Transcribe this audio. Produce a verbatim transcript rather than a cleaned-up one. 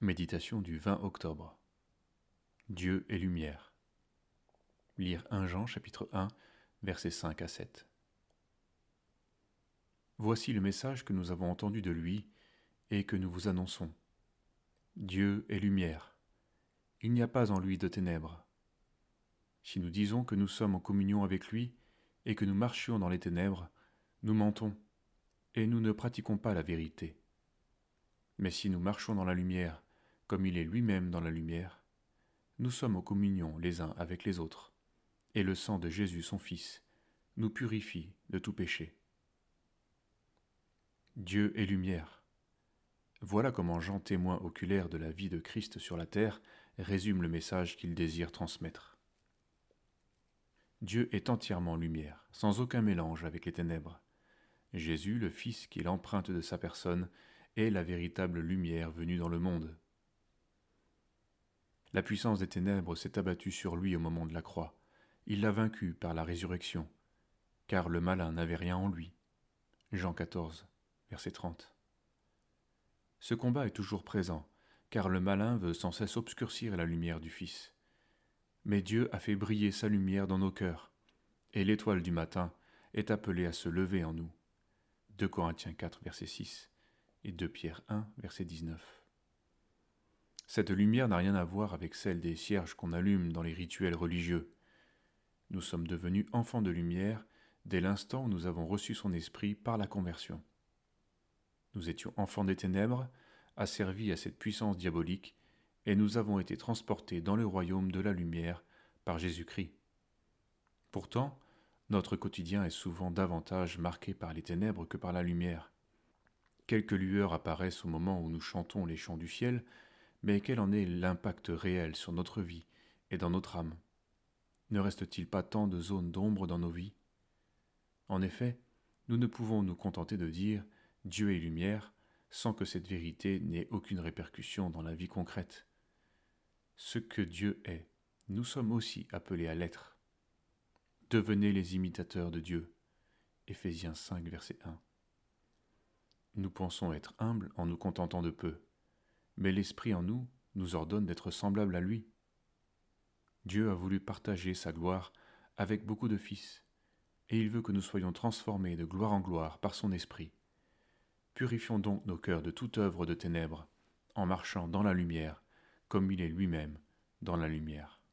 Méditation du vingt octobre. Dieu est lumière. Lire premier Jean chapitre un, versets cinq à sept. Voici le message que nous avons entendu de lui et que nous vous annonçons. Dieu est lumière. Il n'y a pas en lui de ténèbres. Si nous disons que nous sommes en communion avec lui et que nous marchions dans les ténèbres, nous mentons et nous ne pratiquons pas la vérité. Mais si nous marchons dans la lumière, comme il est lui-même dans la lumière, nous sommes en communion les uns avec les autres, et le sang de Jésus son Fils nous purifie de tout péché. Dieu est lumière. Voilà comment Jean, témoin oculaire de la vie de Christ sur la terre, résume le message qu'il désire transmettre. Dieu est entièrement lumière, sans aucun mélange avec les ténèbres. Jésus, le Fils qui est l'empreinte de sa personne, est la véritable lumière venue dans le monde. La puissance des ténèbres s'est abattue sur lui au moment de la croix. Il l'a vaincu par la résurrection, car le malin n'avait rien en lui. Jean quatorze, verset trente. Ce combat est toujours présent, car le malin veut sans cesse obscurcir la lumière du Fils. Mais Dieu a fait briller sa lumière dans nos cœurs, et l'étoile du matin est appelée à se lever en nous. deux Corinthiens quatre, verset six, et deux Pierre un, verset dix-neuf. Cette lumière n'a rien à voir avec celle des cierges qu'on allume dans les rituels religieux. Nous sommes devenus enfants de lumière dès l'instant où nous avons reçu son esprit par la conversion. Nous étions enfants des ténèbres, asservis à cette puissance diabolique, et nous avons été transportés dans le royaume de la lumière par Jésus-Christ. Pourtant, notre quotidien est souvent davantage marqué par les ténèbres que par la lumière. Quelques lueurs apparaissent au moment où nous chantons les chants du ciel, mais quel en est l'impact réel sur notre vie et dans notre âme? Ne reste-t-il pas tant de zones d'ombre dans nos vies? En effet, nous ne pouvons nous contenter de dire « Dieu est lumière » sans que cette vérité n'ait aucune répercussion dans la vie concrète. Ce que Dieu est, nous sommes aussi appelés à l'être. Devenez les imitateurs de Dieu. Éphésiens cinq, verset un. Nous pensons être humbles en nous contentant de peu, mais l'Esprit en nous nous ordonne d'être semblables à lui. Dieu a voulu partager sa gloire avec beaucoup de fils, et il veut que nous soyons transformés de gloire en gloire par son Esprit. Purifions donc nos cœurs de toute œuvre de ténèbres, en marchant dans la lumière, comme il est lui-même dans la lumière.